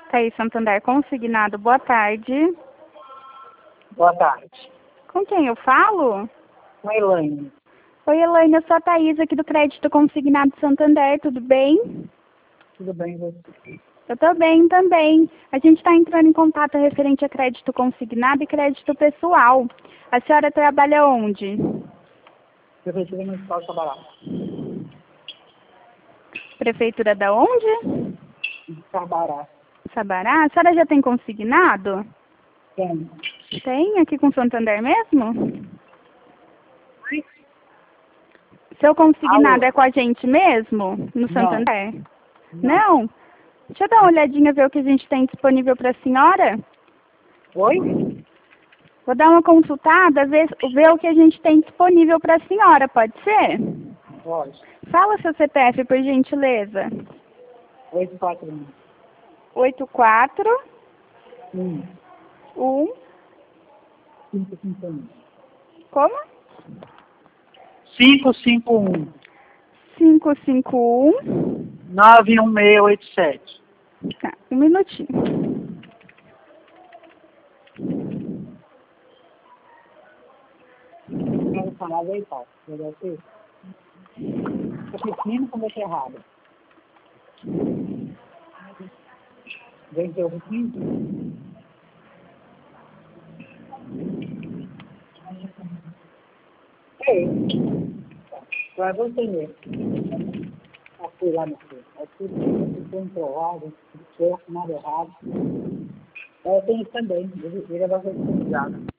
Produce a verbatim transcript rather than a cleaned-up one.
Thaís Santander Consignado, boa tarde. Boa tarde. Com quem eu falo? Com a Elaine. Oi, Elaine, eu sou a Thaís aqui do Crédito Consignado Santander, tudo bem? Tudo bem, você? Eu tô bem também. A gente está entrando em contato referente a crédito consignado e crédito pessoal. A senhora trabalha onde? Prefeitura Municipal de Sabará. Prefeitura da onde? Sabará. Sabará. A senhora já tem consignado? Tem. Tem? Aqui com Santander mesmo? Oi? Seu consignado Alô? é com a gente mesmo? No Santander? Não. Não? Deixa eu dar uma olhadinha, ver o que a gente tem disponível para a senhora. Oi? Vou dar uma consultada, ver, ver o que a gente tem disponível para a senhora, pode ser? Pode. Fala seu C P F, por gentileza. Oito, quatro, um. oito quatro Um. um. Cinco, cinco, um. Como? Cinco, cinco, um. cinco cinco um. Nove, um, seis, oito, sete. Tá, um minutinho. Quero falar aí, Paulo. Melhor ser. Eu pequeno com deixa errado. Vem ter o quinto. Ei. Vai você mesmo. Fui lá no filho. Aqui ficou improvado, certo, nada errado. Eu tenho também, ele, ele é bastante utilizado.